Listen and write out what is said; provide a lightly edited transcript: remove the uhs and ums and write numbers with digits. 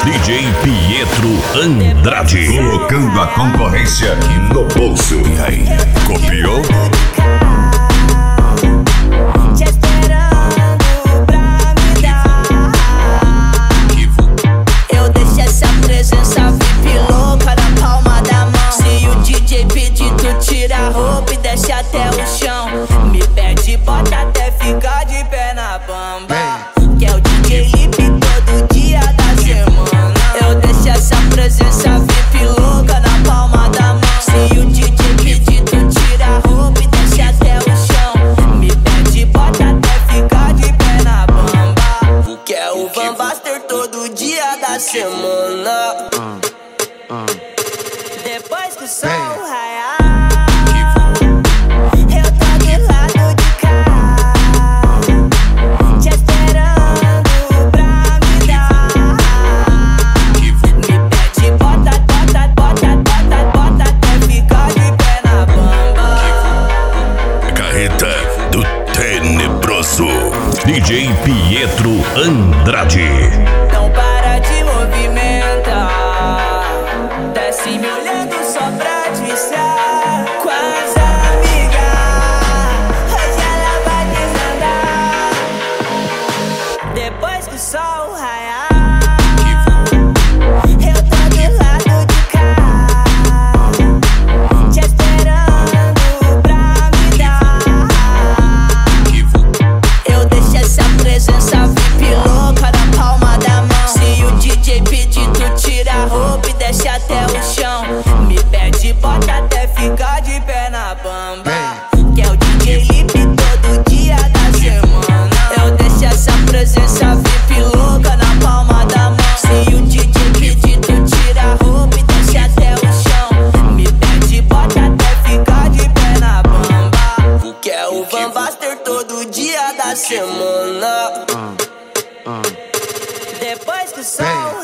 DJ Pietro Andrade. Colocando a concorrência no bolso. E aí, copiou? Te esperando pra me dar. Eu deixo essa presença VIP louca na palma da mão. Se o DJ pedir, tu tira a roupa e deixa até o chão. Me pede, bota até ficar de pé na bamba. Que é o DJ Lipe todo dia da semana. Eu deixo essa presença VIP louca na palma da mão. Se o DJ pedir, tu tira a roupa e deixa até o chão. Me pede, bota até ficar de pé na bamba. Que é o Van Baster todo dia da semana. Depois que o sol raiar, eu tô do lado de cá, te esperando pra me dar. Me pede, bota até ficar de pé na bamba. Carreta do Tenebroso. DJ Pietro Andrade. Não para de movimentar, desce me olhando só pra disser com as amigas. Hoje ela vai desandar. Depois que o sol raiar, eu tô do lado de cá, te esperando pra me dar. Eu deixo essa presença VIP louca na palma da mão. Se o DJ pedir, tu tira a roupa e deixa até o chão. Me pede, bota até ficar de pé na bamba. Que é o DJ Lipe todo dia da semana. Eu deixo essa presença VIP louca na palma da mão. Se o DJ pedir, tu tira a roupa e deixa até o chão. Me pede, bota até ficar de pé na bamba. Que é o Van Baster todo dia da semana. Depois que o sol